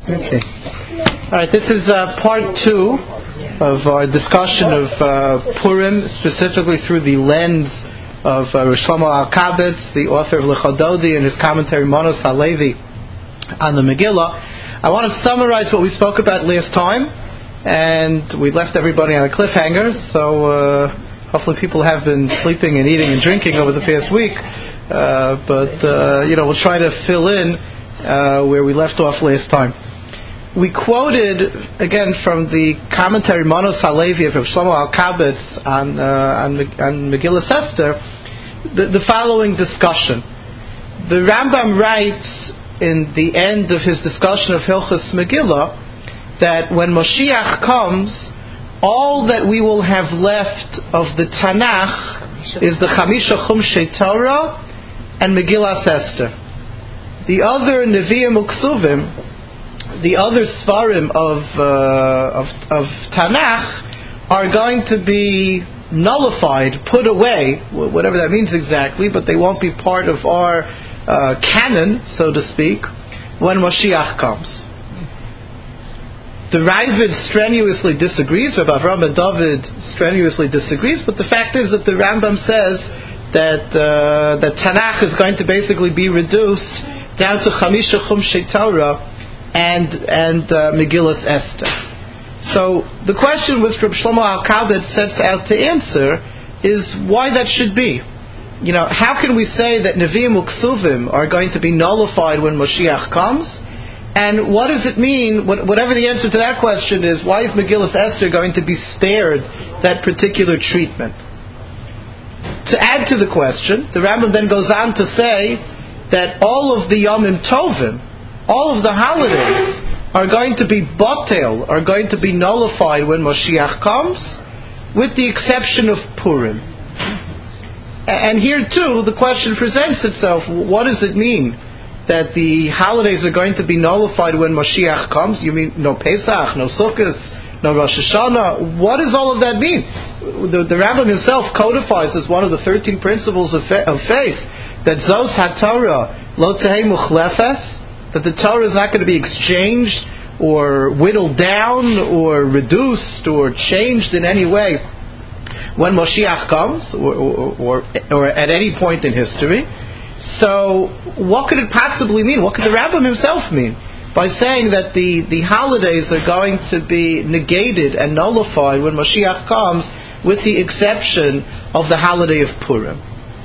Okay. All right. This is part 2 of our discussion of Purim, specifically through the lens of Rosh Shlomo Alkabetz, the author of Lechododi, and his commentary Manos Halevi on the Megillah. I want to summarize what we spoke about last time, and we left everybody on a cliffhanger. So hopefully people have been sleeping and eating and drinking over the past week. But we'll try to fill in where we left off last time. We quoted, again, from the commentary Manos Halevi of Shlomo Alkabetz on Megillah Esther, the following discussion. The Rambam writes in the end of his discussion of Hilchos Megillah that when Moshiach comes, all that we will have left of the Tanakh is the Chamisha Chumshei Torah and Megillah Esther. The other Nevi'im Uksuvim, the other Svarim of Tanakh, are going to be nullified, put away, whatever that means exactly, but they won't be part of our canon, so to speak, when Mashiach comes. The Ravid strenuously disagrees, Rabbi Avraham ben David strenuously disagrees, but the fact is that the Rambam says that Tanakh is going to basically be reduced down to Chamisha Chumshei Torah and Megillas Esther. So the question which Reb Shlomo Alkabetz sets out to answer is why that should be. How can we say that Nevi'im Uksuvim are going to be nullified when Moshiach comes? And what does it mean, whatever the answer to that question is, why is Megillas Esther going to be spared that particular treatment? To add to the question, the Rambam then goes on to say that all of the Yomim Tovim, all of the holidays, are going to be batel, are going to be nullified when Moshiach comes, with the exception of Purim. And here too, the question presents itself, what does it mean that the holidays are going to be nullified when Moshiach comes? You mean no Pesach, no Sukkot, no Rosh Hashanah? What does all of that mean? The Rambam himself codifies as one of the 13 principles of faith that Zos HaTorah lo tehei muchlefes, that the Torah is not going to be exchanged or whittled down or reduced or changed in any way when Moshiach comes or at any point in history. So what could it possibly mean? What could the Rambam himself mean by saying that the holidays are going to be negated and nullified when Moshiach comes, with the exception of the holiday of Purim?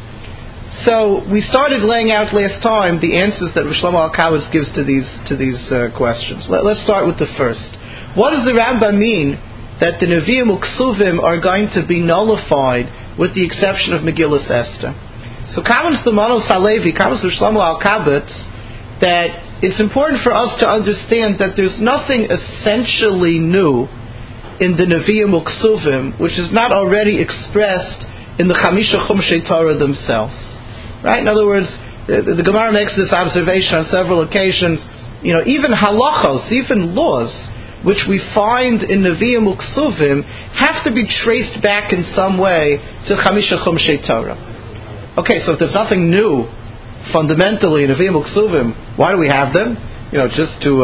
So we started laying out last time the answers that Rosh Shlomo Alkabetz gives to these questions. Let's start with the first. What does the Rambam mean that the Nevi'im Uksuvim are going to be nullified with the exception of Megillas Esther? So comments the Manos Halevi, comments Rosh Shlomo Alkabetz, that it's important for us to understand that there's nothing essentially new in the Nevi'im Uksuvim which is not already expressed in the Chamisha Chumshei Torah themselves. Right? In other words, the Gemara makes this observation on several occasions. Even halachos, even laws, which we find in Nevi'im Uksuvim, have to be traced back in some way to Chamisha Chumshei Torah. Okay, so if there's nothing new fundamentally in Nevi'im Uksuvim, why do we have them? Just to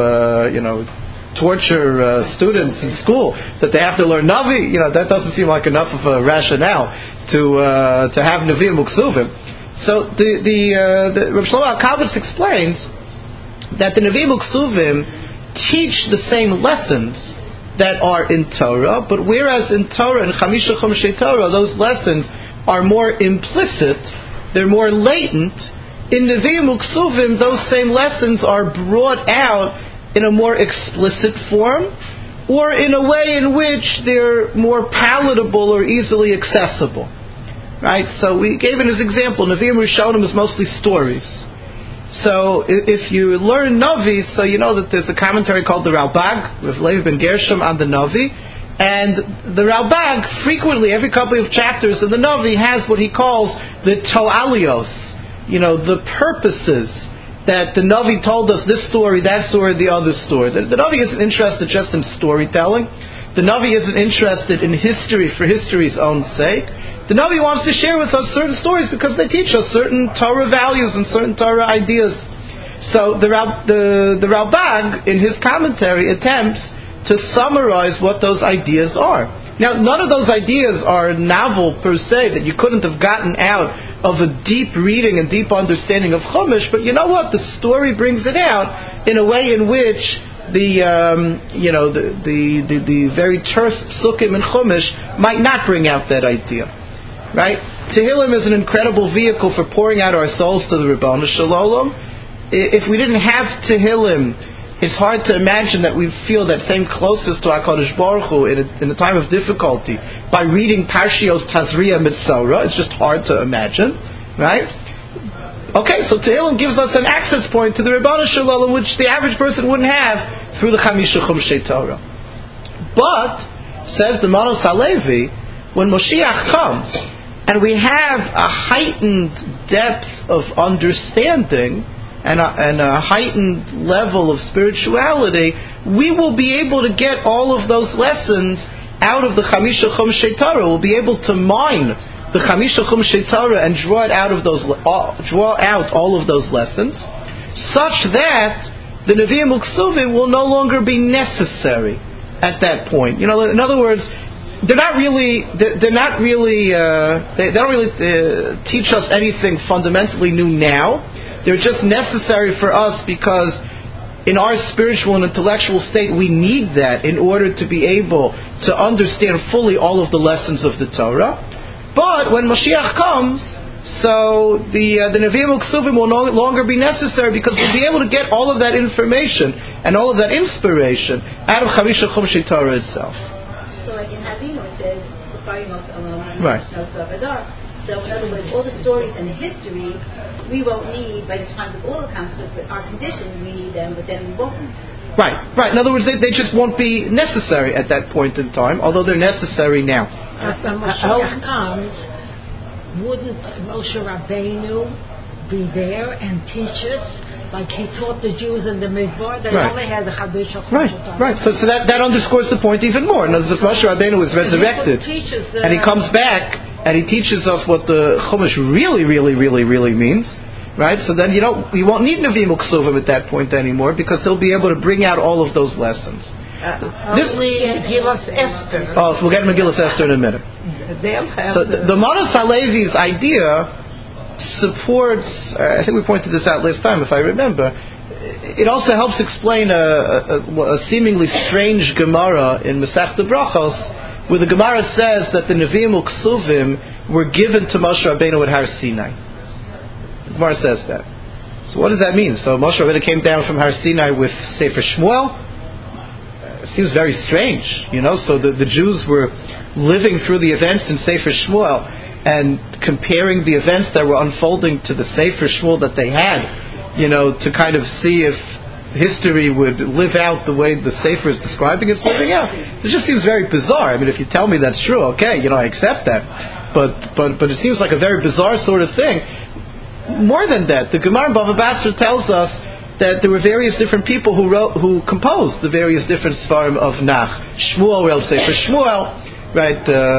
torture students in school that they have to learn Navi. That doesn't seem like enough of a rationale to have Nevi'im Uksuvim. So the Reb Shlomo Alkabetz explains that the Nevi'im Uksuvim teach the same lessons that are in Torah, but whereas in Torah, in Chamisha Chumshei Torah, those lessons are more implicit, they're more latent. In Nevi'im Uksuvim, those same lessons are brought out in a more explicit form, or in a way in which they're more palatable or easily accessible. Right? So we gave it as an example. Nevi'im Rishonim is mostly stories. So if you learn Navi, so you know that there's a commentary called the Ralbag, with Levi ben Gershom on the Navi, and the Ralbag frequently, every couple of chapters of the Navi, has what he calls the To'alios, the purposes that the Navi told us this story, that story, the other story. The Navi isn't interested just in storytelling. The Navi isn't interested in history for history's own sake. The Navi wants to share with us certain stories because they teach us certain Torah values and certain Torah ideas. So the Ralbag, in his commentary, attempts to summarize what those ideas are. Now, none of those ideas are novel per se, that you couldn't have gotten out of a deep reading and deep understanding of Chumash, but you know what? The story brings it out in a way in which the very terse psukim in Chumash might not bring out that idea. Right? Tehillim is an incredible vehicle for pouring out our souls to the Ribbon Shalom. If we didn't have Tehillim, it's hard to imagine that we feel that same closeness to HaKadosh Baruch Hu in a time of difficulty by reading Parshios Tazria Mitzora. It's just hard to imagine, right? Okay, so Tehillim gives us an access point to the Ribbon Shalom, which the average person wouldn't have through the Chamisha Chumshei Torah. But, says the Manos HaLevi, when Moshiach comes, and we have a heightened depth of understanding, and a heightened level of spirituality, we will be able to get all of those lessons out of the Chamisha Chumshei Torah. We'll be able to mine the Chamisha Chumshei Torah and draw out all of those lessons, such that the Nevi'im Uksuvim will no longer be necessary at that point. In other words, they don't really teach us anything fundamentally new now. They're just necessary for us because in our spiritual and intellectual state we need that in order to be able to understand fully all of the lessons of the Torah. But when Mashiach comes, so the Nevi'im Uksuvim will no longer be necessary because we'll be able to get all of that information and all of that inspiration out of Chamisha Chumshei Torah itself. So like in Havinu it says, right. So in other words, all the stories and the history we won't need by the time of all the concepts, but our condition we need them, but then we won't. Right. In other words, they just won't be necessary at that point in time, although they're necessary now. When Moshiach comes, wouldn't Moshe Rabbeinu be there and teach us like he taught the Jews in the Midbar? They only had the Chamisha Chumshei. Right. So that underscores the point even more. In other words, if Moshe Rabbeinu was resurrected and he comes back and he teaches us what the Chumash really, really, really, really means, right? So then we won't need Nevi'im Uksuvim at that point anymore because he'll be able to bring out all of those lessons. Only Megillas Esther. Oh, so we'll get Megillas Esther in a minute. So the Manos HaLevi's idea supports, I think we pointed this out last time if I remember, it also helps explain a seemingly strange Gemara in Masechta Brachos, where the Gemara says that the Nevi'im Uksuvim were given to Moshe Rabbeinu at Har Sinai. The Gemara says that. So what does that mean? So Moshe Rabbeinu came down from Har Sinai with Sefer Shmuel? It seems very strange, So the Jews were living through the events in Sefer Shmuel and comparing the events that were unfolding to the Sefer Shmuel that they had, to kind of see if history would live out the way the Sefer is describing it's living out. It just seems very bizarre. I mean, if you tell me that's true, okay, I accept that. But it seems like a very bizarre sort of thing. More than that, the Gemara in Bava Basra tells us that there were various different people who composed the various different Sfarim of Nach. Shmuel wrote Sefer Shmuel, right?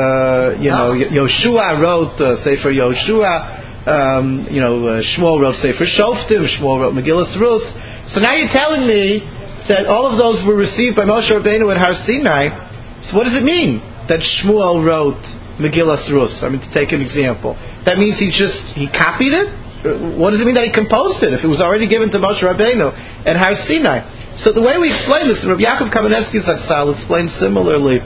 Yoshua wrote Sefer Yoshua. Shmuel wrote Sefer Shoftim. Shmuel wrote Megillas Rus. So now you're telling me that all of those were received by Moshe Rabbeinu at Har Sinai. So what does it mean that Shmuel wrote Megillas Rus? I mean, to take an example, that means he copied it. What does it mean that he composed it if it was already given to Moshe Rabbeinu at Har Sinai? So the way we explain this, Rabbi Yaakov Kamenetsky Zatzal explains similarly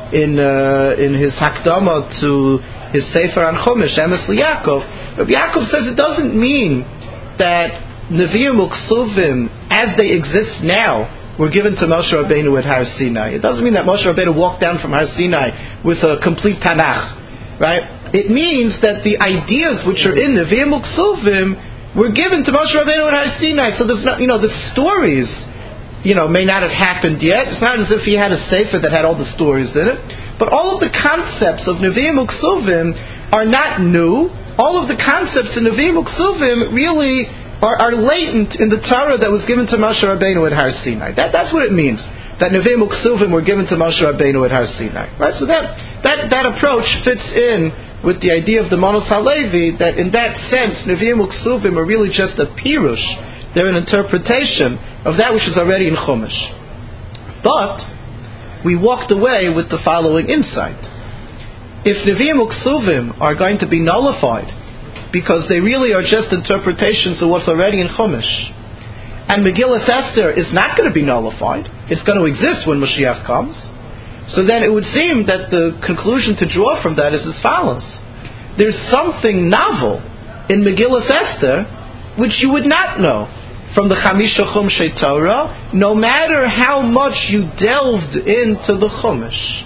in his Hakdama to his Sefer on Chumash, Emes L'Yaakov. Rabbi Yaakov says it doesn't mean that Nevi'im Uksuvim, as they exist now, were given to Moshe Rabbeinu at Har Sinai. It doesn't mean that Moshe Rabbeinu walked down from Har Sinai with a complete Tanakh, right? It means that the ideas which are in Nevi'im Uksuvim were given to Moshe Rabbeinu at Har Sinai. So there's not, the stories, may not have happened yet. It's not as if he had a sefer that had all the stories in it. But all of the concepts of Nevi'im Uksuvim are not new. All of the concepts in Nevi'im Uksuvim really are latent in the Torah that was given to Moshe Rabbeinu at Har Sinai. That's what it means. That Nevi'im Uksuvim were given to Moshe Rabbeinu at Har Sinai. Right? So that approach fits in with the idea of the Manos HaLevi, that in that sense, Nevi'im Uksuvim are really just a pirush They're an interpretation of that which is already in Chumash. But we walked away with the following insight. If Nevi'im Uksuvim are going to be nullified because they really are just interpretations of what's already in Chumash, and Megillas Esther is not going to be nullified, it's going to exist when Mashiach comes, so then it would seem that the conclusion to draw from that is as follows. There's something novel in Megillas Esther which you would not know from the Chamisha Chumshei Torah, no matter how much you delved into the Chumash,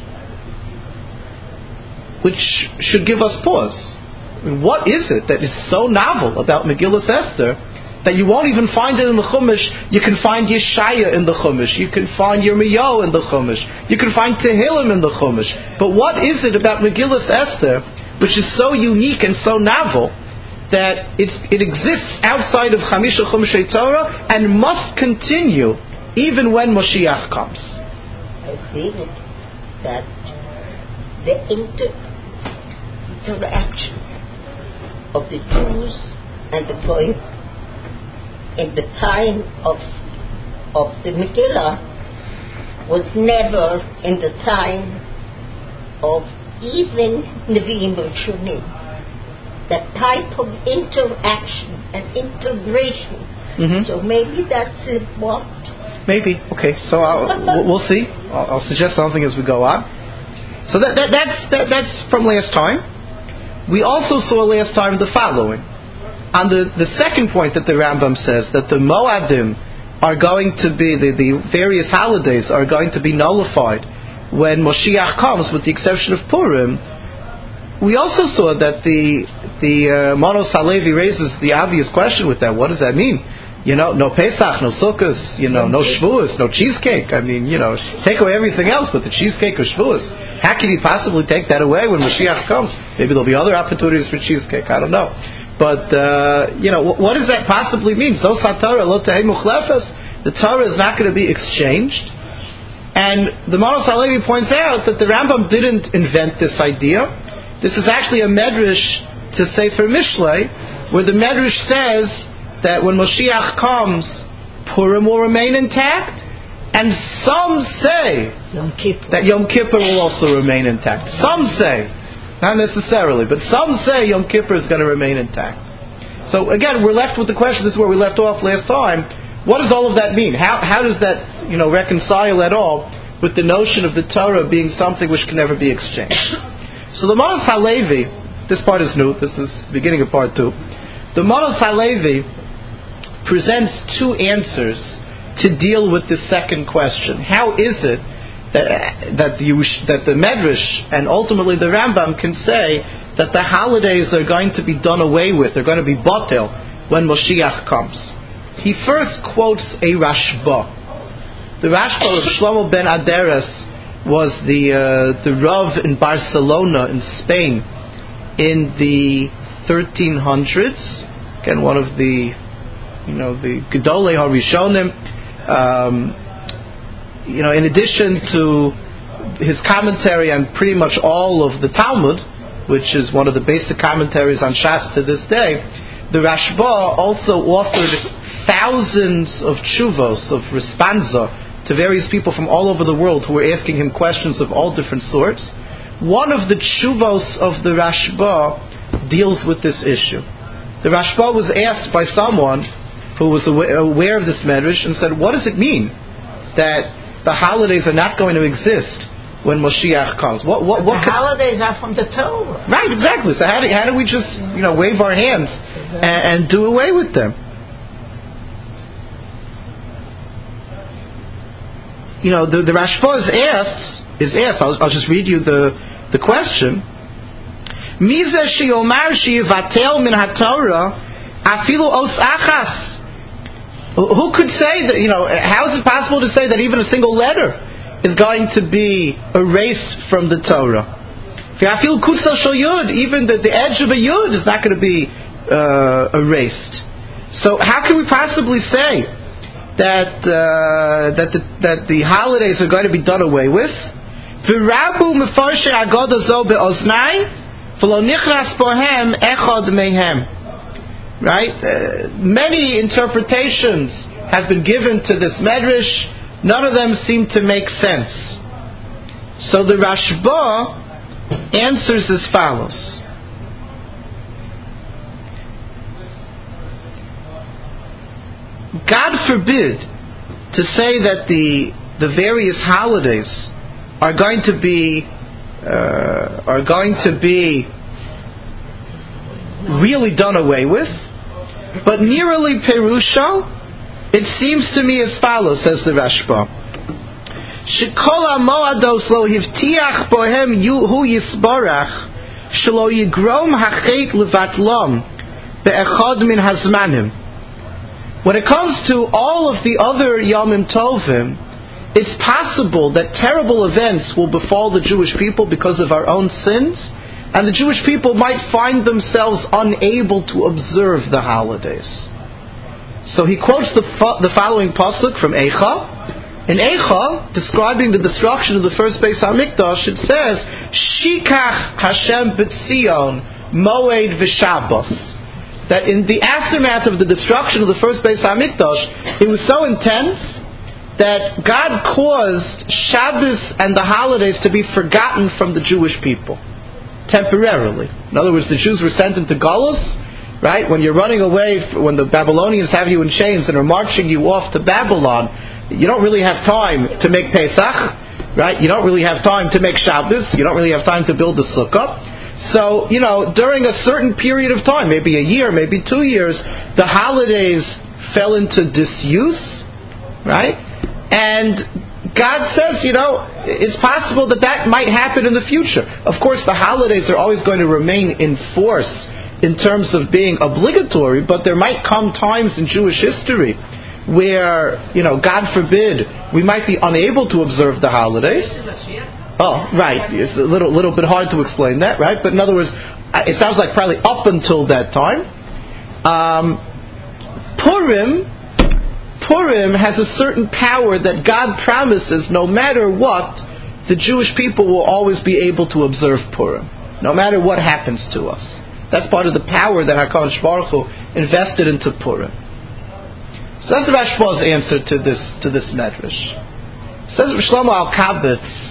which should give us pause. I mean, what is it that is so novel about Megillas Esther that you won't even find it in the Chumash? You can find Yeshaya in the Chumash, you can find Yirmiyahu in the Chumash, you can find Tehillim in the Chumash. But what is it about Megillas Esther which is so unique and so novel that it exists outside of Chamisha Chumshei Torah and must continue even when Moshiach comes? I feel that the interaction of the Jews and the Goyim in the time of the Megillah was never in the time of even Nevi'im Rishonim. That type of interaction and integration. Mm-hmm. So maybe that's what. Maybe. Okay. So we'll see. I'll suggest something as we go on. So that's from last time. We also saw last time the following. On the second point that the Rambam says that the Moadim are going to be the various holidays are going to be nullified when Moshiach comes, with the exception of Purim. We also saw that the Manos Halevi raises the obvious question with that. What does that mean? No Pesach, no Sukkot, no Shavuos, no cheesecake. I mean, take away everything else but the cheesecake or Shavuos. How can you possibly take that away when Mashiach comes? Maybe there'll be other opportunities for cheesecake. I don't know. But, what does that possibly mean? Zos HaTorah lo tehei muchlefes. The Torah is not going to be exchanged. And the Manos Halevi points out that the Rambam didn't invent this idea. This is actually a medrash to Sefer Mishlei, where the medrash says that when Moshiach comes, Purim will remain intact, and some say that Yom Kippur will also remain intact. Some say, not necessarily, but some say Yom Kippur is going to remain intact. So again, we're left with the question. This is where we left off last time. What does all of that mean? How does that reconcile at all with the notion of the Torah being something which can never be exchanged? So the Manos Halevi, this part is new, this is the beginning of part 2. The Manos Halevi presents two answers to deal with the second question. How is it that the Medrash and ultimately the Rambam can say that the holidays are going to be done away with, they're going to be batel when Moshiach comes? He first quotes a Rashba. The Rashba of Shlomo ben Aderes was the Rav in Barcelona in Spain in the 1300s. Again, one of the Gedolei HaRishonim. In addition to his commentary on pretty much all of the Talmud, which is one of the basic commentaries on Shas to this day, the Rashba also authored thousands of tshuvos, of responsa, to various people from all over the world who were asking him questions of all different sorts. One of the tshuvos of the Rashba deals with this issue. The Rashba was asked by someone who was aware of this medrash and said, what does it mean that the holidays are not going to exist when Moshiach comes? What holidays are from the Torah. Right, exactly. So how do we just wave our hands and do away with them? The Rashba is asked. I'll just read you the question. Mizeh she'omar she'yivatel min haTorah afilu os achas. Who could say that? How is it possible to say that even a single letter is going to be erased from the Torah? Afilu kutzal shel yud, even the edge of a yud is not going to be erased. So how can we possibly say that the holidays are going to be done away with? V'rabu mefarshe agoda zo be'oznai v'lo nichras bohem echad mehem. right? Many interpretations have been given to this medrash. None of them seem to make sense. So the Rashba answers as follows. God forbid to say that the various holidays are going to be really done away with, but merely Perusha, it seems to me as follows, says the Rashba. Shekol hamoados lo hivtiach bohem hu yisbarach shelo yigrom hachet levatlom be'echad min hazmanim. When it comes to all of the other Yomim Tovim, it's possible that terrible events will befall the Jewish people because of our own sins, and the Jewish people might find themselves unable to observe the holidays. So he quotes the following pasuk from Eicha. In Eicha, describing the destruction of the first Beis HaMikdash, it says, Shikach Hashem b'Tzion moed v'Shabbos. That in the aftermath of the destruction of the first Beis HaMikdash, it was so intense that God caused Shabbos and the holidays to be forgotten from the Jewish people, temporarily. In other words, the Jews were sent into Galus, right? When you're running away, when the Babylonians have you in chains and are marching you off to Babylon, you don't really have time to make Pesach, right? You don't really have time to make Shabbos, you don't really have time to build the Sukkah. So, during a certain period of time, maybe a year, maybe 2 years, the holidays fell into disuse, right? And God says, it's possible that might happen in the future. Of course, the holidays are always going to remain in force in terms of being obligatory, but there might come times in Jewish history where, God forbid, we might be unable to observe the holidays. Oh, right. It's a little bit hard to explain that, right? But in other words, it sounds like probably up until that time. Purim has a certain power that God promises no matter what, the Jewish people will always be able to observe Purim, no matter what happens to us. That's part of the power that HaKadosh Baruch Hu invested into Purim. So that's the Rashba's answer to this medrash. Says Shlomo Al-Kabitz,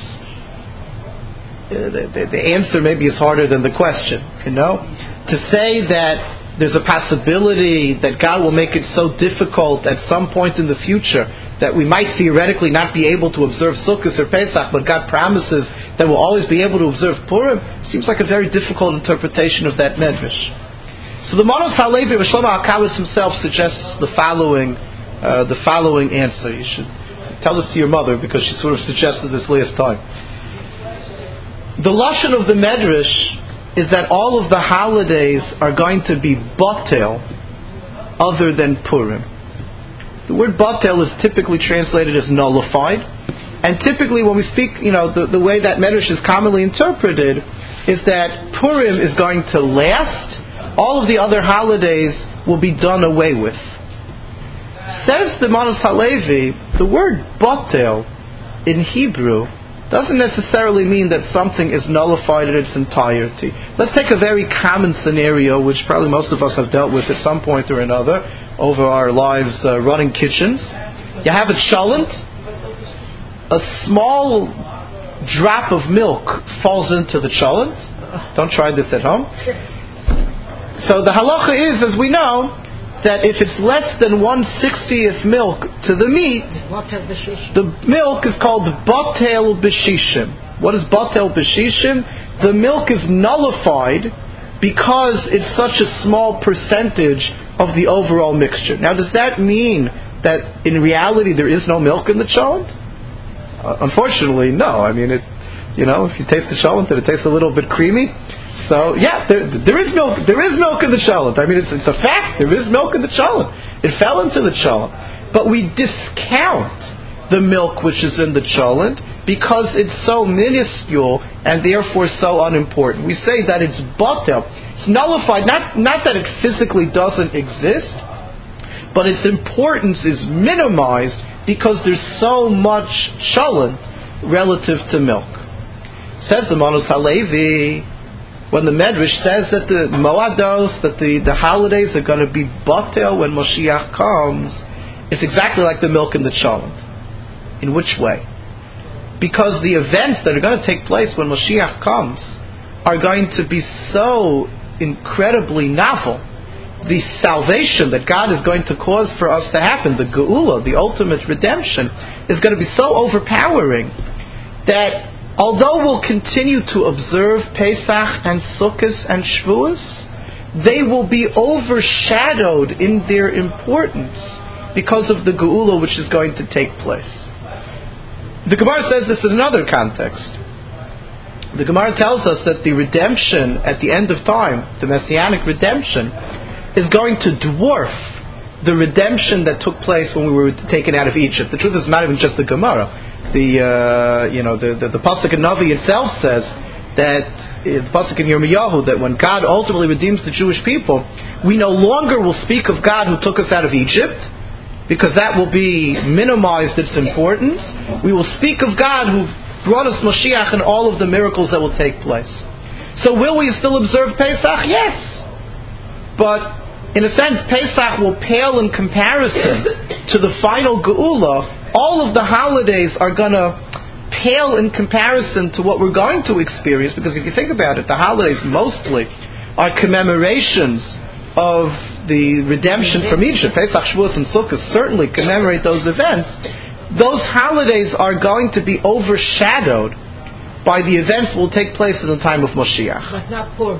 the answer maybe is harder than the question, to say that there's a possibility that God will make it so difficult at some point in the future that we might theoretically not be able to observe Sukkot or Pesach, but God promises that we'll always be able to observe Purim, seems like a very difficult interpretation of that medrash. So the Manos HaLevi, Shlomo Al-Kabitz himself, suggests the following answer. You should tell this to your mother because she sort of suggested this last time. The lashon of the medrash is that all of the holidays are going to be batel other than Purim. The word batel is typically translated as nullified, and typically when we speak, the way that medrash is commonly interpreted is that Purim is going to last, all of the other holidays will be done away with. Says the Manos HaLevi, the word batel in Hebrew doesn't necessarily mean that something is nullified in its entirety. Let's take a very common scenario, which probably most of us have dealt with at some point or another over our lives running kitchens. You have a cholent, a small drop of milk falls into the cholent. Don't try this at home. So the halacha is, as we know, that if it's less than 1/60th milk to the meat, the milk is called batel b'shishim. What is batel b'shishim? The milk is nullified because it's such a small percentage of the overall mixture. Now, does that mean that in reality there is no milk in the cholent? Unfortunately, no. I mean, if you taste the cholent, it tastes a little bit creamy. So yeah, there is milk. There is milk in the cholent. I mean, it's a fact. There is milk in the cholent. It fell into the cholent, but we discount the milk which is in the cholent because it's so minuscule and therefore so unimportant. We say that it's batel. It's nullified. Not that it physically doesn't exist, but its importance is minimized because there's so much cholent relative to milk. Says the Manos HaLevi, when the Medrash says that the Moados, that the holidays are going to be batel when Moshiach comes, it's exactly like the milk and the cholent. In which way? Because the events that are going to take place when Moshiach comes are going to be so incredibly novel. The salvation that God is going to cause for us to happen, the Geula, the ultimate redemption, is going to be so overpowering that although we'll continue to observe Pesach and Sukkot and Shavuos, they will be overshadowed in their importance because of the Geula which is going to take place. The Gemara says this in another context. The Gemara tells us that the redemption at the end of time, the Messianic redemption, is going to dwarf the redemption that took place when we were taken out of Egypt. The truth is not even just the Gemara. The pasuk in Navi itself says that the pasuk in Yirmiyahu that when God ultimately redeems the Jewish people, we no longer will speak of God who took us out of Egypt, because that will be minimized its importance. We will speak of God who brought us Moshiach and all of the miracles that will take place. So will we still observe Pesach? Yes. But in a sense, Pesach will pale in comparison to the final Geula. All of the holidays are going to pale in comparison to what we're going to experience, because if you think about it, the holidays mostly are commemorations of the redemption from Egypt. Pesach, Shavuos, and Sukkot certainly commemorate those events. Those holidays are going to be overshadowed by the events that will take place in the time of Moshiach. But not Purim.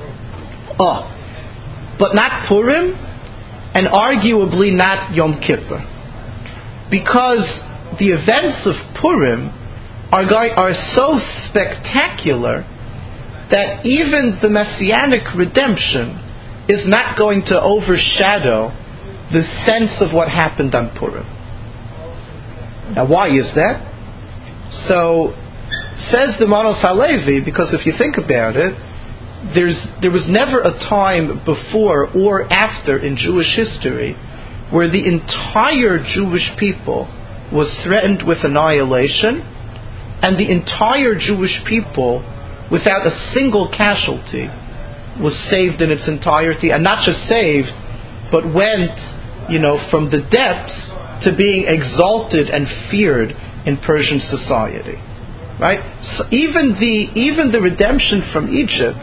But not Purim, and arguably not Yom Kippur. Because the events of Purim are so spectacular that even the Messianic redemption is not going to overshadow the sense of what happened on Purim. Now, why is that? So, says the Manos Halevi, because if you think about it, there was never a time before or after in Jewish history where the entire Jewish people was threatened with annihilation, and the entire Jewish people, without a single casualty, was saved in its entirety, and not just saved, but went, from the depths to being exalted and feared in Persian society. Right? So even the redemption from Egypt,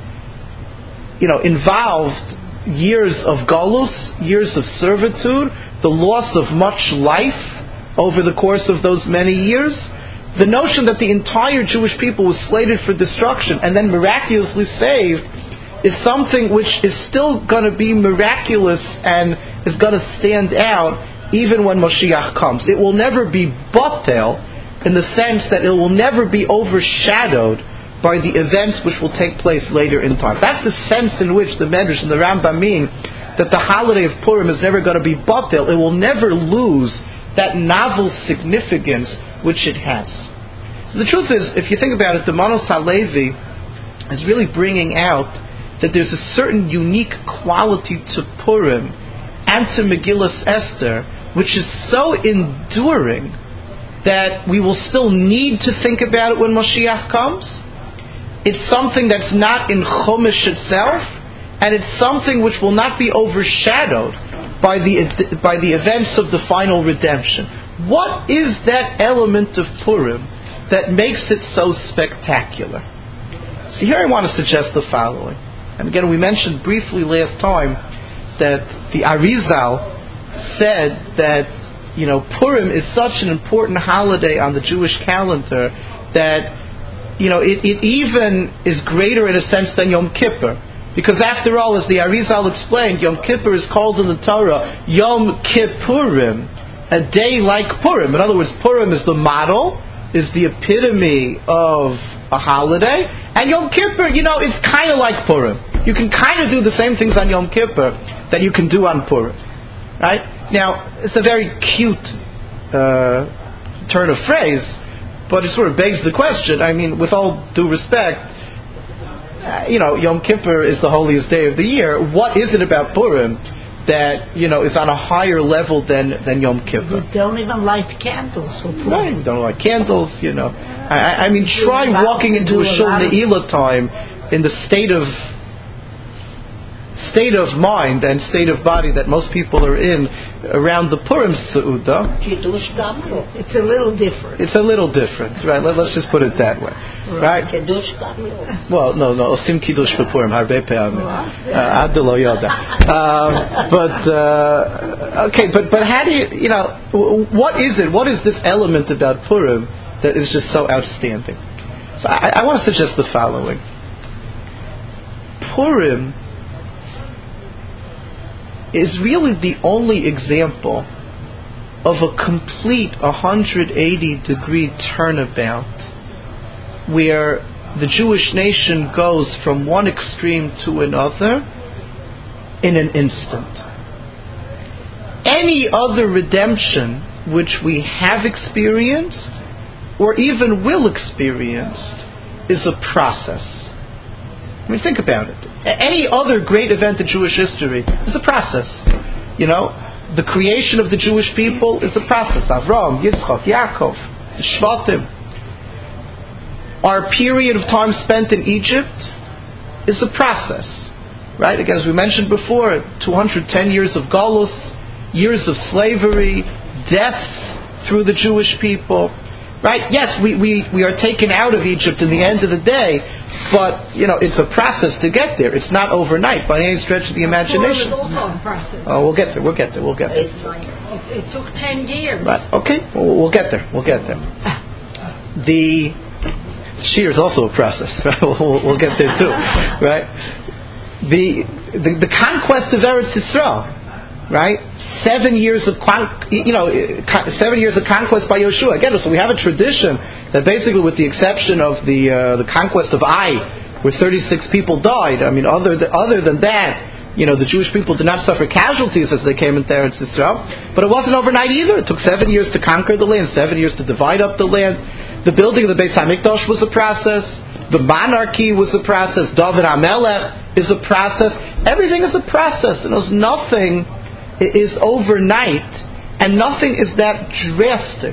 involved years of galus, years of servitude, the loss of much life over the course of those many years. The notion that the entire Jewish people was slated for destruction and then miraculously saved is something which is still going to be miraculous and is going to stand out even when Moshiach comes. It will never be batel in the sense that it will never be overshadowed by the events which will take place later in time. That's the sense in which the Medrash and the Rambam mean that the holiday of Purim is never going to be batel. It will never lose that novel significance which it has. So the truth is, if you think about it, the Manos Halevi is really bringing out that there's a certain unique quality to Purim and to Megillas Esther, which is so enduring that we will still need to think about it when Moshiach comes. It's something that's not in Chumash itself, and it's something which will not be overshadowed by the events of the final redemption. What is that element of Purim that makes it so spectacular? So here I want to suggest the following. And again, we mentioned briefly last time that the Arizal said that Purim is such an important holiday on the Jewish calendar that it even is greater in a sense than Yom Kippur. Because after all, as the Arizal explained, Yom Kippur is called in the Torah Yom Kippurim, a day like Purim. In other words, Purim is the model, is the epitome of a holiday, and Yom Kippur, it's kind of like Purim. You can kind of do the same things on Yom Kippur that you can do on Purim. Right? Now, it's a very cute turn of phrase, but it sort of begs the question. I mean, with all due respect, Yom Kippur is the holiest day of the year. What is it about Purim that is on a higher level than Yom Kippur? We don't even light candles for Purim. Right, we don't light candles. I mean, try walking into a Shul Ne'ilah time in the state of mind and state of body that most people are in around the Purim Seudah. It's a little different. It's a little different, right? Let's just put it that way, right? Well, no, Osim Kiddush for Purim, Harbe Pe'amim, Adelo Yoda. But how do you know? What is it? What is this element about Purim that is just so outstanding? So I want to suggest the following. Purim is really the only example of a complete 180-degree turnabout where the Jewish nation goes from one extreme to another in an instant. Any other redemption which we have experienced or even will experience is a process. I mean, think about it. Any other great event in Jewish history is a process. You know, the creation of the Jewish people is a process. Avraham, Yitzchak, Yaakov, the Shvatim. Our period of time spent in Egypt is a process. Right? Again, as we mentioned before, 210 years of Galus, years of slavery, deaths through the Jewish people. Right? Yes, we are taken out of Egypt in the end of the day, but it's a process to get there. It's not overnight by any stretch of the imagination. It's also a process. Oh, we'll get there. It took 10 years. Right. Okay. We'll get there. The Shir is also a process. Right? We'll get there too. Right? The conquest of Eretz Yisrael. Right, 7 years of 7 years of conquest by Yoshua. Again, so we have a tradition that basically, with the exception of the conquest of Ai, where 36 people died. I mean, other than that, the Jewish people did not suffer casualties as they came into Eretz Yisrael. But it wasn't overnight either. It took 7 years to conquer the land, 7 years to divide up the land. The building of the Beis Hamikdash was a process. The monarchy was a process. David HaMelech is a process. Everything is a process, and there's nothing is overnight, and nothing is that drastic.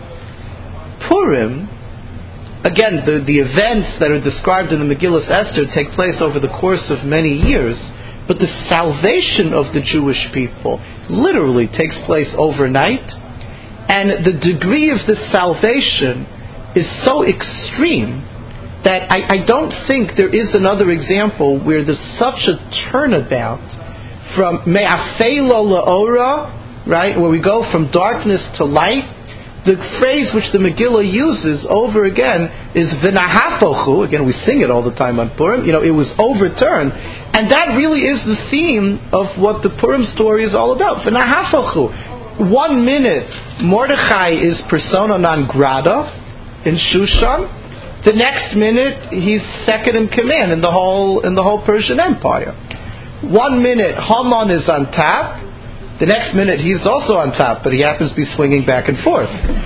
Purim, again, the events that are described in the Megillas Esther take place over the course of many years, but the salvation of the Jewish people literally takes place overnight, and the degree of this salvation is so extreme that I don't think there is another example where there's such a turnabout from me'afelo la'ora, right, where we go from darkness to light. The phrase which the Megillah uses over again is v'nahapochu. Again, we sing it all the time on Purim. It was overturned, and that really is the theme of what the Purim story is all about. V'nahapochu. 1 minute, Mordechai is persona non grata in Shushan. The next minute, he's second in command in the whole Persian Empire. 1 minute, Haman is on top. The next minute, he's also on top, but he happens to be swinging back and forth.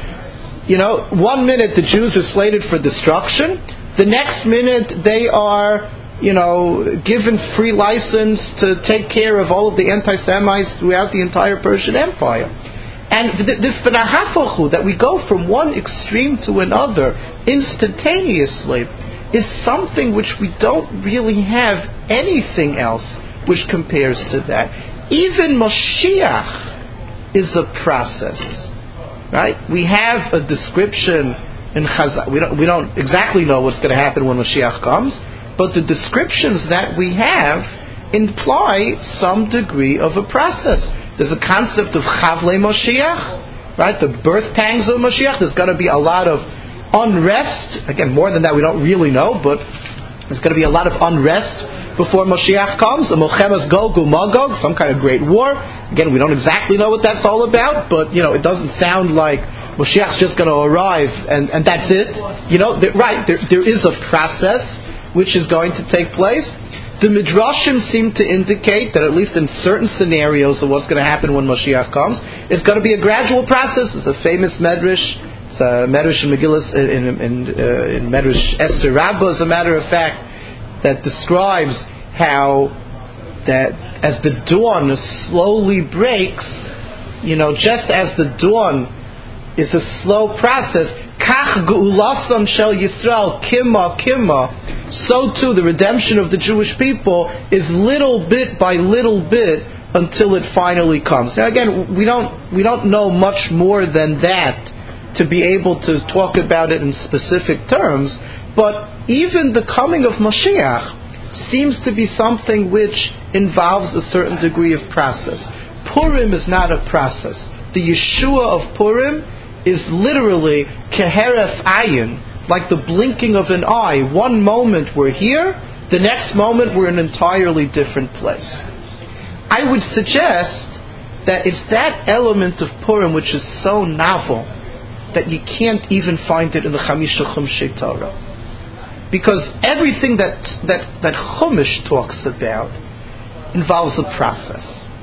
1 minute, the Jews are slated for destruction. The next minute, they are, given free license to take care of all of the anti-Semites throughout the entire Persian Empire. And this v'nahapochu, that we go from one extreme to another instantaneously, is something which we don't really have anything else which compares to that. Even Moshiach is a process, right? We have a description in Chazal. We don't exactly know what's going to happen when Moshiach comes, but the descriptions that we have imply some degree of a process. There's a concept of Chavle Moshiach, right? The birth pangs of Moshiach. There's going to be a lot of unrest. Again, more than that we don't really know, but there's going to be a lot of unrest before Moshiach comes. The Mochemes Gog uMagog, some kind of great war. Again, we don't exactly know what that's all about, but it doesn't sound like Moshiach's just going to arrive and that's it. There is a process which is going to take place. The Midrashim seem to indicate that at least in certain scenarios of what's going to happen when Moshiach comes, it's going to be a gradual process. It's a famous Medrash. It's a Medrash in Megillah, in Medrash Esther Rabbah, as a matter of fact, that describes how that as the dawn slowly breaks, just as the dawn is a slow process, Kach Geulasam Shel Yisrael Kima Kima, so too the redemption of the Jewish people is little bit by little bit until it finally comes. Now again, we don't know much more than that to be able to talk about it in specific terms, but even the coming of Mashiach seems to be something which involves a certain degree of process. Purim is not a process. The Yeshua of Purim is literally keheref ayin, like the blinking of an eye. One moment we're here, the next moment we're in an entirely different place. I would suggest that it's that element of Purim which is so novel that you can't even find it in the Chamisha Chumshei Torah. Because everything that Chumash talks about involves a process.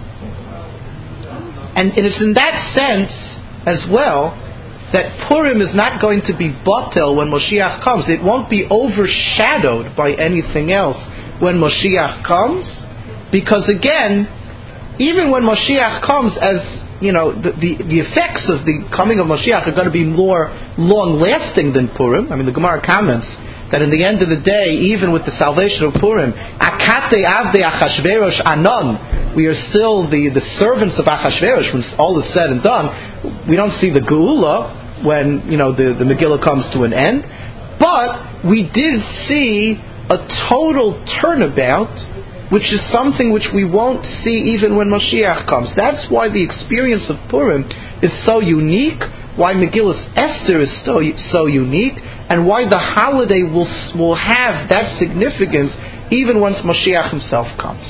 And it's in that sense as well that Purim is not going to be batel when Moshiach comes. It won't be overshadowed by anything else when Moshiach comes, because again, even when Moshiach comes, as you know, the effects of the coming of Moshiach are going to be more long-lasting than Purim. I mean, the Gemara comments that in the end of the day, even with the salvation of Purim, Akate Avdei Achashverosh Anon, we are still the servants of Achashverosh when all is said and done. We don't see the Geula when the Megillah comes to an end, but we did see a total turnabout, which is something which we won't see even when Mashiach comes. That's why the experience of Purim is so unique, why Megillas Esther is so unique, and why the holiday will have that significance even once Mashiach himself comes.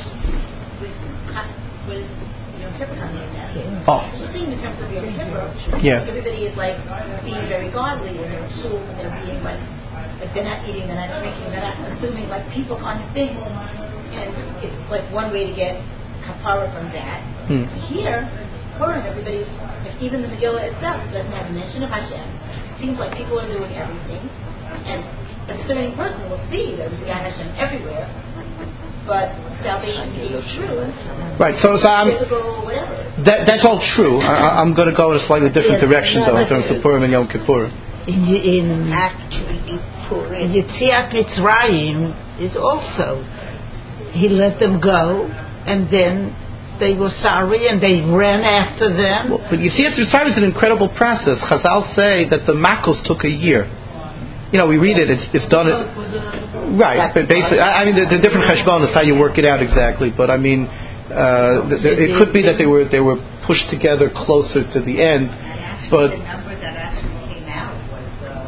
Oh. Just in terms of Yom Kippur, everybody is like being very godly and they're shul and they're being like they're not eating, they're not drinking, they're not assuming like people kind of thing. And it's like one way to get kapara from that. Here, Purim, everybody's, even the Megillah itself doesn't have a mention of Hashem. It seems like people are doing everything, and a discerning person will see there's Hashem everywhere. But salvation is true. Right. So physical, whatever. That's all true. I'm going to go in a slightly different direction, though, in terms of Purim and Yom Kippur. In actually Purim, Yetziat Mitzrayim is also. He let them go, and then they were sorry, and they ran after them. Well, but Yetziat Mitzrayim is an incredible process. Chazal say that the Makos took a year. We read it. It's done it right. But basically, I mean, the different cheshbon is how you work it out exactly. But I mean, it could be that they were pushed together closer to the end. But the number that actually came out was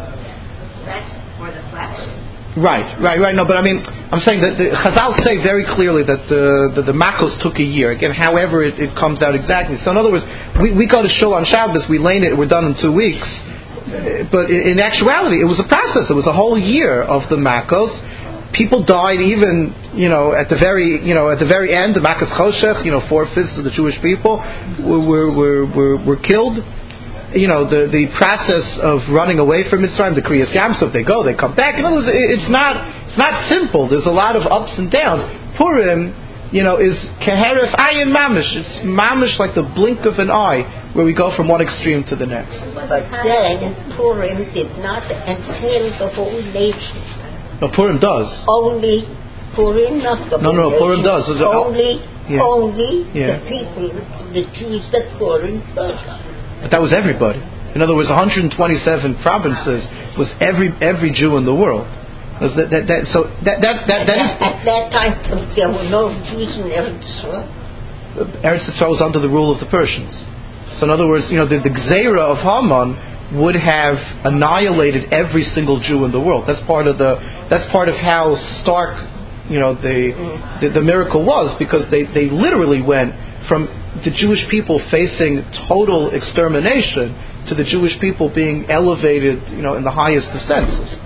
the fraction. Right. No, but I mean, I'm saying that the Chazal say very clearly that the Makos took a year. Again, however it comes out exactly. So in other words, we go to shul on Shabbos, we lane it, we're done in 2 weeks. But in actuality, it was a process. It was a whole year of the Makos. People died even, at the very end, the Makos Choshech, 4/5 of the Jewish people were killed. The process of running away from Mitzrayim, the Kriyas Yamsuf, they go, they come back. In other words, it's not simple. There's a lot of ups and downs. Purim, is keheref ayin mamish. It's mamish like the blink of an eye, where we go from one extreme to the next. But then Purim did not entail the whole nation. No, Purim does. Only Purim, not the whole nation. No, Purim does. Only the people, the Jews that were in Persia. But that was everybody. In other words, 127 provinces was every Jew in the world. So that is at that time there were no Jews in Eretz Yisrael. Eretz Yisrael was under the rule of the Persians. So in other words, the Gzeira of Haman would have annihilated every single Jew in the world. That's part of how stark the miracle was, because they literally went from the Jewish people facing total extermination to the Jewish people being elevated, in the highest of senses.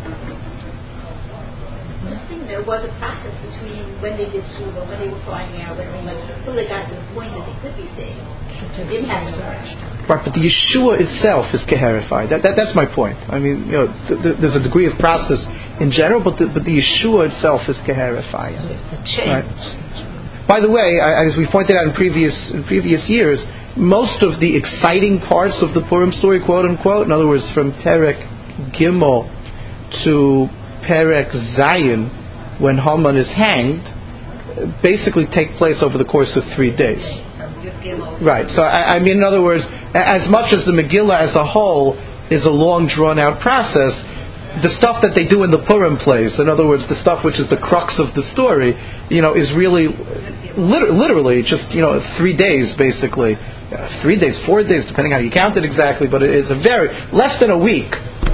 There was a process between when they did tshuva, when they were crying out, until they got to the point that they could be saved. They didn't have to search. Right, but the Yeshua itself is keherified. That's my point. I mean, there's a degree of process in general, but the Yeshua itself is keherified. Right. By the way, as we pointed out in previous years, most of the exciting parts of the Purim story, quote unquote, in other words, from Perek Gimel to Perek Zayin, when Haman is hanged, basically take place over the course of 3 days. Right. So I mean, in other words, as much as the Megillah as a whole is a long, drawn-out process, the stuff that they do in the Purim plays, in other words, the stuff which is the crux of the story, is really literally just 3 days basically, 3 days, 4 days, depending how you count it exactly, but it is a very less than a week,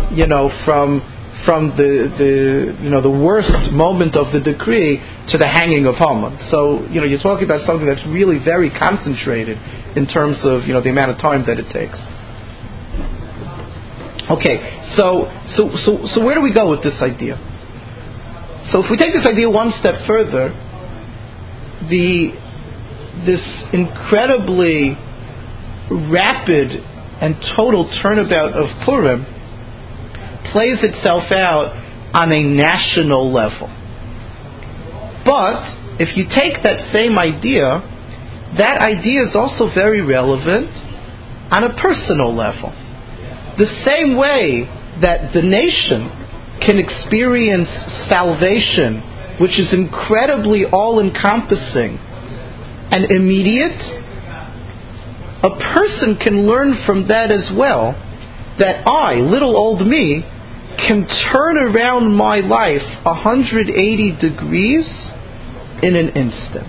from the worst moment of the decree to the hanging of Haman. So you're talking about something that's really very concentrated in terms of the amount of time that it takes. Okay, so where do we go with this idea? So if we take this idea one step further, this incredibly rapid and total turnabout of Purim plays itself out on a national level. But if you take that same idea, that idea is also very relevant on a personal level. The same way that the nation can experience salvation, which is incredibly all-encompassing and immediate, a person can learn from that as well, that I, little old me, can turn around my life 180 degrees in an instant.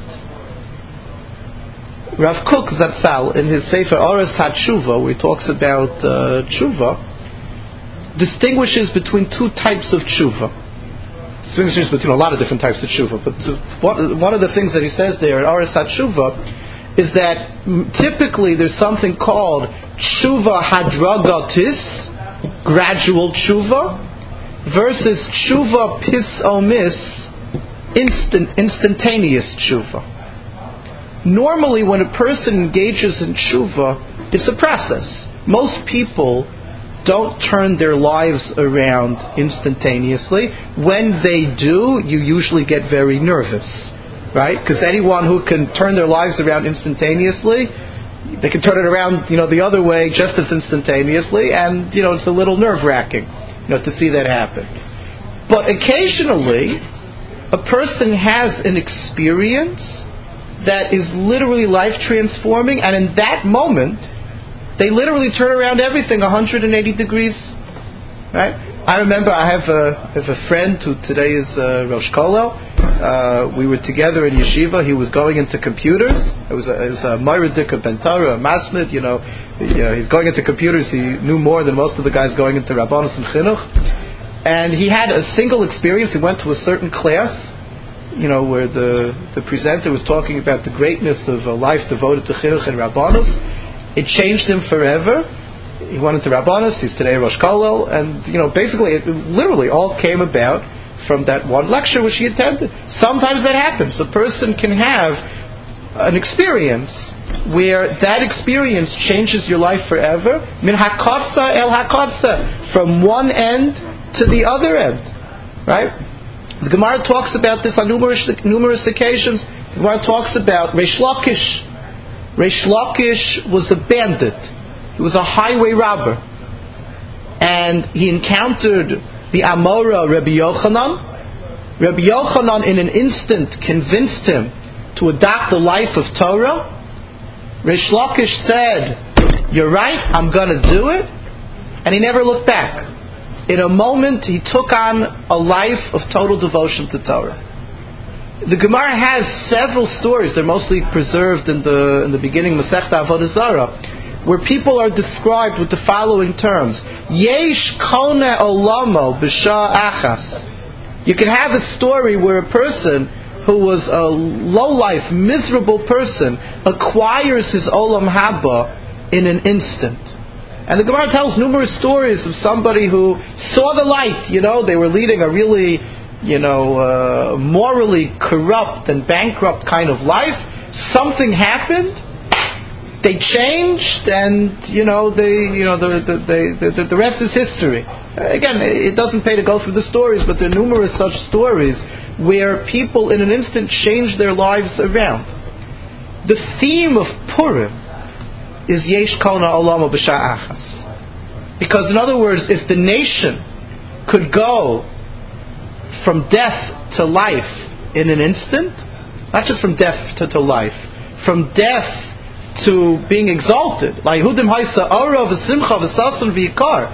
Rav Kook Zatzal, in his Sefer Oros HaTshuva, where he talks about tshuva, distinguishes between two types of tshuva. Distinguishes between a lot of different types of tshuva, but one of the things that he says there at Oros HaTshuva is that typically there's something called tshuva hadragatis, gradual tshuva, versus tshuva pisomis, instantaneous tshuva. Normally, when a person engages in tshuva, it's a process. Most people don't turn their lives around instantaneously. When they do, you usually get very nervous, right? Because anyone who can turn their lives around instantaneously, they can turn it around, the other way just as instantaneously, and it's a little nerve-wracking, to see that happen. But occasionally, a person has an experience that is literally life-transforming, and in that moment, they literally turn around everything 180 degrees. Right? I remember I have a friend who today is Rosh Kollel. We were together in yeshiva. He was going into computers. It was a Mayradika Bentara, a Masmid. He's going into computers. He knew more than most of the guys going into Rabbanos and Chinuch. And he had a single experience. He went to a certain class, where the presenter was talking about the greatness of a life devoted to Chinuch and Rabbanos. It changed him forever. He went into Rabbanos. He's today Rosh Kollel, and basically, it literally all came about from that one lecture which he attended. Sometimes that happens. A person can have an experience where that experience changes your life forever. Min hakotza el hakotza, from one end to the other end, right? The Gemara talks about this on numerous occasions. The Gemara talks about Reish Lakish. Reish Lakish was a bandit. He was a highway robber. And he encountered the Amora Rabbi Yochanan. Rabbi Yochanan in an instant convinced him to adopt a life of Torah. Reish Lakish said, "You're right, I'm going to do it." And he never looked back. In a moment, he took on a life of total devotion to Torah. The Gemara has several stories. They're mostly preserved in the beginning of Masechta Avodah Zarah, where people are described with the following terms: Yesh kone olamo b'sha achas. You can have a story where a person who was a low-life, miserable person acquires his olam haba in an instant. And the Gemara tells numerous stories of somebody who saw the light. They were leading a really, morally corrupt and bankrupt kind of life. Something happened. They changed, and the rest is history. Again, it doesn't pay to go through the stories, but there are numerous such stories where people in an instant change their lives around. The theme of Purim is Yesh Kona Olamo B'Sha Achas. Because in other words, if the nation could go from death to life in an instant, not just from death to life, from death to being exalted. Like Hudim Haisa Ara v'Simcha v'Sason v'Yikar.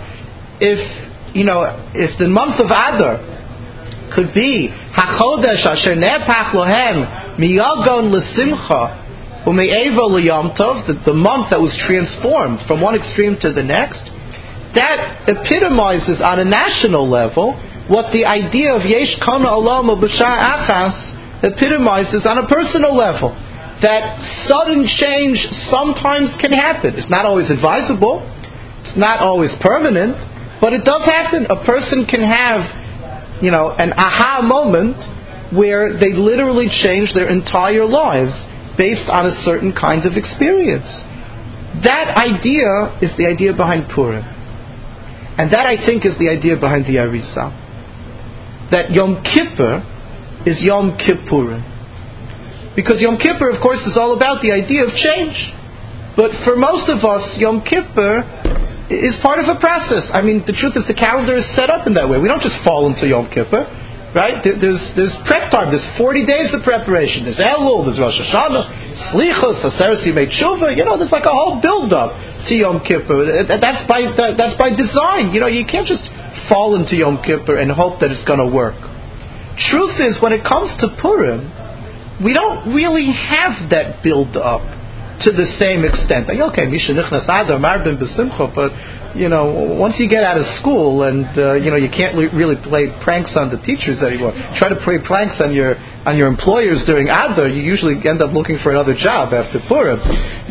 If the month of Adar could be Hachodesh Asher Nepach Lohem Miyagon L'Simcha U'Me'eva L'Yom Tov, the month that was transformed from one extreme to the next, that epitomizes on a national level what the idea of Yesh Kana Olam B'Shah Achas epitomizes on a personal level. That sudden change sometimes can happen. It's not always advisable. It's not always permanent, but it does happen. A person can have an aha moment where they literally change their entire lives based on a certain kind of experience. That idea is the idea behind Purim. And that, I think, is the idea behind the Arizal. That Yom Kippur is Yom Kippurim. Because Yom Kippur, of course, is all about the idea of change. But for most of us, Yom Kippur is part of a process. I mean, the truth is the calendar is set up in that way. We don't just fall into Yom Kippur, right? There's prep time. There's 40 days of preparation. There's Elul, there's Rosh Hashanah, Slichos, Haseres Yimei Tshuva. There's like a whole build-up to Yom Kippur. That's by design. You can't just fall into Yom Kippur and hope that it's going to work. Truth is, when it comes to Purim, we don't really have that build-up to the same extent. Okay, Misha Nichnas Adar Marbin B'Simcha, but once you get out of school and you can't really play pranks on the teachers anymore. Try to play pranks on your employers during Adar, you usually end up looking for another job after Purim.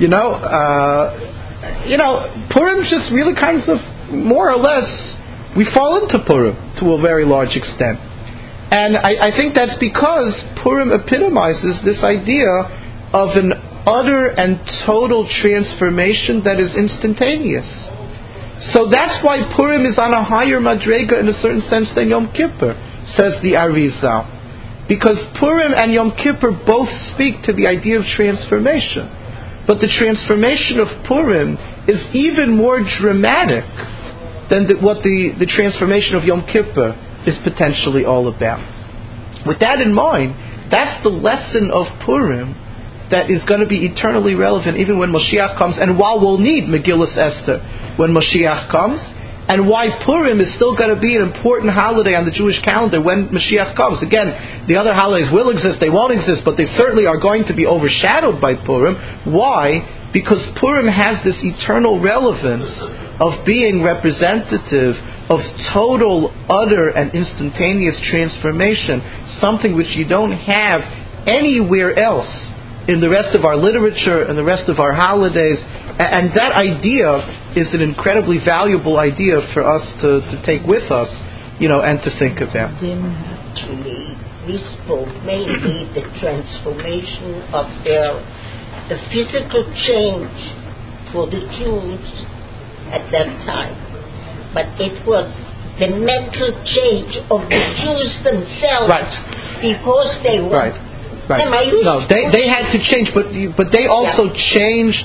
Purim's just really kind of more or less, we fall into Purim to a very large extent. And I think that's because Purim epitomizes this idea of an utter and total transformation that is instantaneous. So that's why Purim is on a higher madrega in a certain sense than Yom Kippur, says the Arizal. Because Purim and Yom Kippur both speak to the idea of transformation. But the transformation of Purim is even more dramatic than what the transformation of Yom Kippur is potentially all about. With that in mind, that's the lesson of Purim that is going to be eternally relevant even when Mashiach comes, and while we'll need Megillas Esther when Mashiach comes, and why Purim is still going to be an important holiday on the Jewish calendar when Mashiach comes. Again, the other holidays will exist, they won't exist, but they certainly are going to be overshadowed by Purim. Why? Because Purim has this eternal relevance of being representative of total, utter, and instantaneous transformation, something which you don't have anywhere else in the rest of our literature and the rest of our holidays. And that idea is an incredibly valuable idea for us to take with us, and to think about. Actually, we spoke mainly the transformation of the physical change for the Jews at that time. But it was the mental change of the Jews themselves, right? Because they were. Right. No, they had to change, but they also changed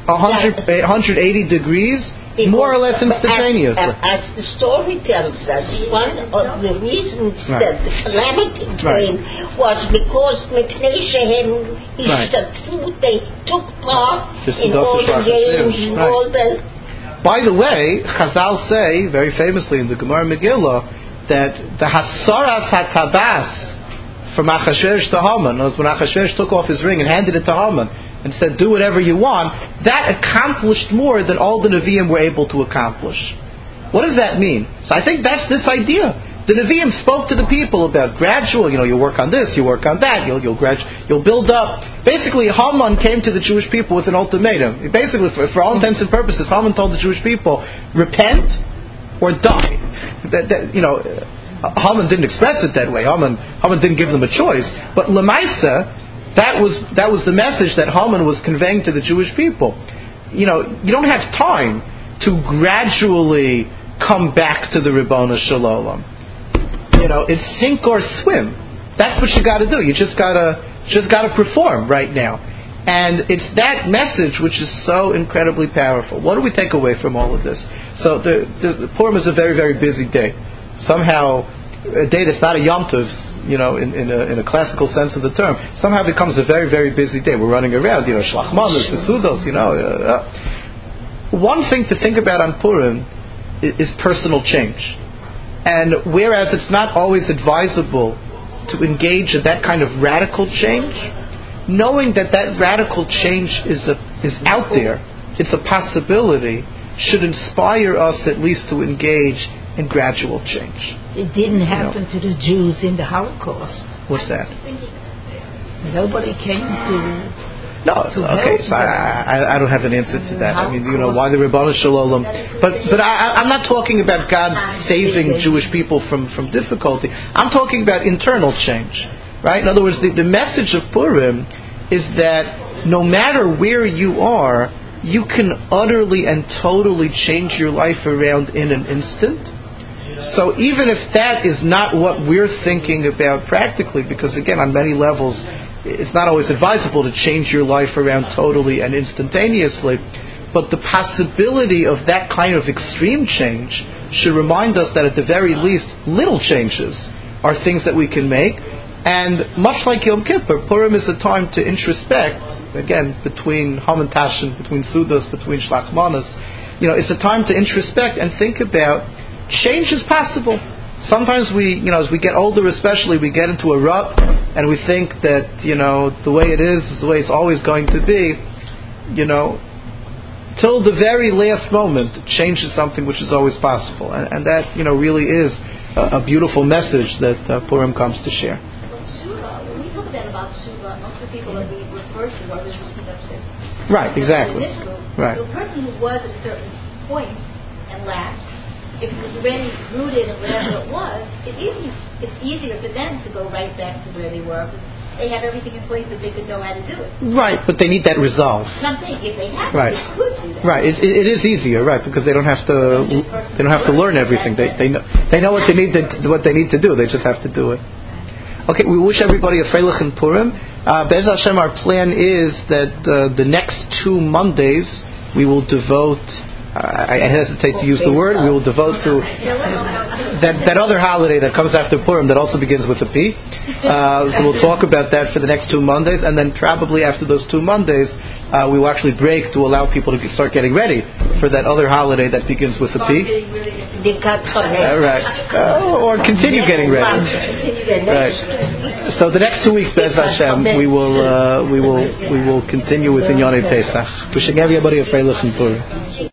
180 degrees, more or less instantaneously. As the story tells us, one of the reasons that the calamity came was because Mipnei Shehem Ishtatfu, they took part in all the games, in all the... By the way, Chazal say, very famously in the Gemara Megillah, that the Hasaras HaTabas from Achashverosh to Haman, when Achashverosh took off his ring and handed it to Haman and said, do whatever you want, that accomplished more than all the Nevi'im were able to accomplish. What does that mean? So I think that's this idea. The Nevi'im spoke to the people about gradual, you work on this, you work on that, you'll build up. Basically, Haman came to the Jewish people with an ultimatum. Basically, for all intents and purposes, Haman told the Jewish people, repent or die. Haman didn't express it that way. Haman didn't give them a choice. But Lemaisa, that was the message that Haman was conveying to the Jewish people. You don't have time to gradually come back to the Ribbona Shalom. It's sink or swim. That's what you got to do. You just gotta perform right now. And it's that message which is so incredibly powerful. What do we take away from all of this? So the Purim is a very, very busy day. Somehow a day that's not a Yom Tov, in a classical sense of the term, somehow becomes a very, very busy day. We're running around, Shlach Manos, the Sudos, One thing to think about on Purim is personal change. And whereas it's not always advisable to engage in that kind of radical change, knowing that radical change is out there, it's a possibility, should inspire us at least to engage in gradual change. It didn't happen to the Jews in the Holocaust. What's that? Nobody came to... No, okay, so I don't have an answer to that. I mean, why the Ribbon Shalom? But I'm not talking about God saving Jewish people from difficulty. I'm talking about internal change, right? In other words, the message of Purim is that no matter where you are, you can utterly and totally change your life around in an instant. So even if that is not what we're thinking about practically, because again, on many levels, it's not always advisable to change your life around totally and instantaneously, but the possibility of that kind of extreme change should remind us that at the very least, little changes are things that we can make. And much like Yom Kippur, Purim is a time to introspect, again, between Ham and Tashin, between Sudos, between Shlach Manos. It's a time to introspect and think about change is possible. Sometimes as we get older especially, we get into a rut and we think that, the way it is the way it's always going to be. Till the very last moment, change is something which is always possible. And that, really is a beautiful message that Purim comes to share. When we talk about Suva, most of the people that we refer to are those who speak up sick. Right, exactly. In this group, right. The person who was at a certain point and lapsed, if it was already rooted in whatever it was, it's easier for them to go right back to where they were. They have everything in place that they could know how to do it. Right, but they need that resolve. Something, if they have right. they could do that. Right, it is easier, right, because they don't have to learn everything. They know what they need to do. They just have to do it. Okay, we wish everybody a Freilich and Purim. Be'ez Hashem, our plan is that the next 2 Mondays we will devote. I hesitate to use the word. We will devote to that other holiday that comes after Purim that also begins with a P. So we'll talk about that for the next 2 Mondays, and then probably after those 2 Mondays, we will actually break to allow people to start getting ready for that other holiday that begins with a P. Right. Or continue getting ready. Right. So the next 2 weeks, Be'ez Hashem, we will continue with Inyonei Pesach. Wishing everybody a Freilich and Purim.